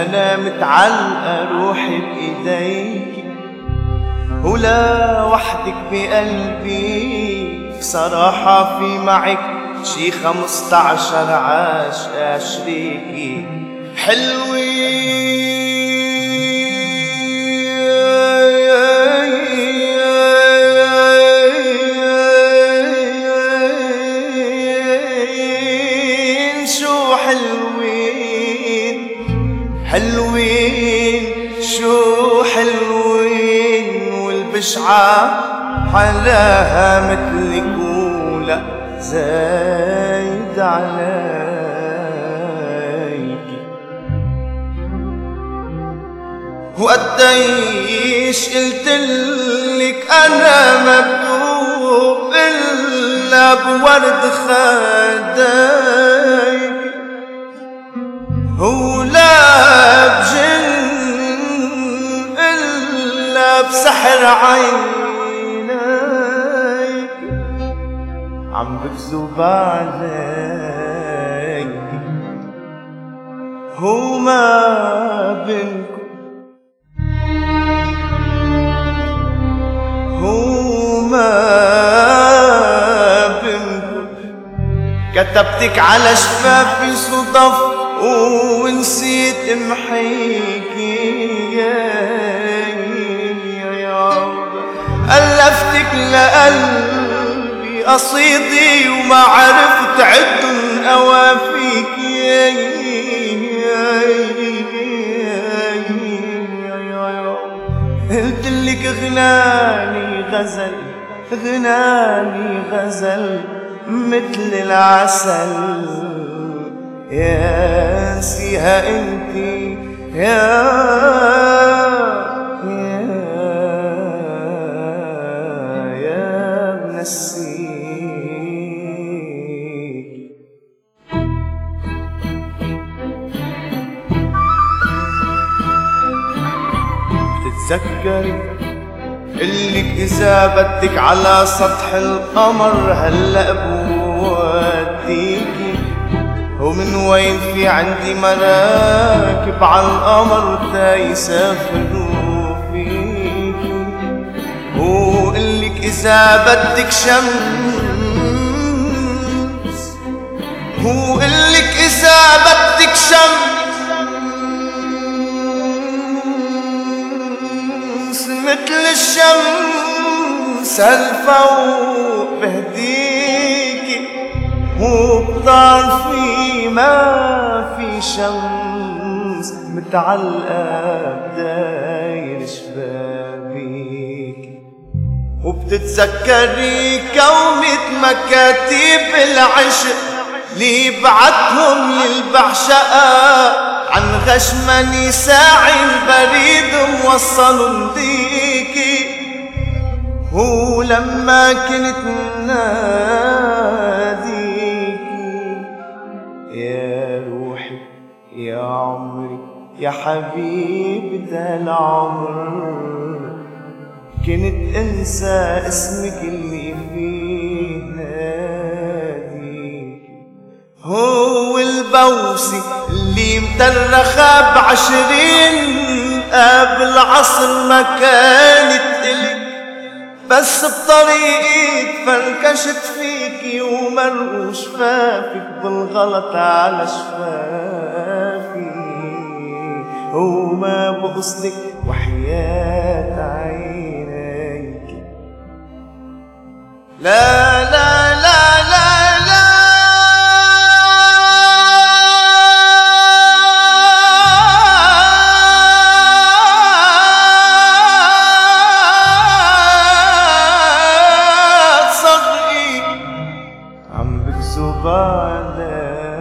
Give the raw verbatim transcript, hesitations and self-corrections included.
أنا متعلقة روحي بإيديك، ولا وحدك بقلبي بصراحة في معك شي خمسطعشر عاشقة شريكي حلوين شو حلوين حلوين شو حلوين والبشعة حلاها مثلك ولا زايد عليك. وقديش قلتلك أنا مبدوب إلا بورد خديك، ولا بجن إلا بسحر عينيك، عم بكذب عليك وما بينكم وما بينكم كتبتك على شفافي صدف ونسيت امحيكي، ألفتك لقلبي قصيدي وما عرفت عدن أوافيك، قلتلك غناني غزل غناني غزل مثل العسل، يا نسيها انتي يا يا يا منسيك. بتتذكري قلك إذا بدك على سطح القمر هلأ بوديكي، ومن وين في عندي مراكب عالقمر تا يسافروا فيكي، وقلك إذا بدك شمس وقلك إذا بدك شمس مثل الشمس هالفوق بهديكي، وبطرفي ما في شمس متعلقة بداير شبابيك. وبتتذكري كومة مكاتيب العشق اللي بعتهم للبعشقة عن غشمني ساعي البريد موصل لديكي، ولما كنت ناديكي يا روحي يا عمري يا حبيبة العمر، كنت انسى اسمك اللي فيه ناديكي، هو البوسي اللي مترخة بعشرين قبل عصر ما كانت إلي، بس بطريقي فركشت فيكي ومرقوا شفافك بالغلط على شفافي، وما بقصدك وحياة عينيك. لا لا لا لا لا عم بكذب عليك.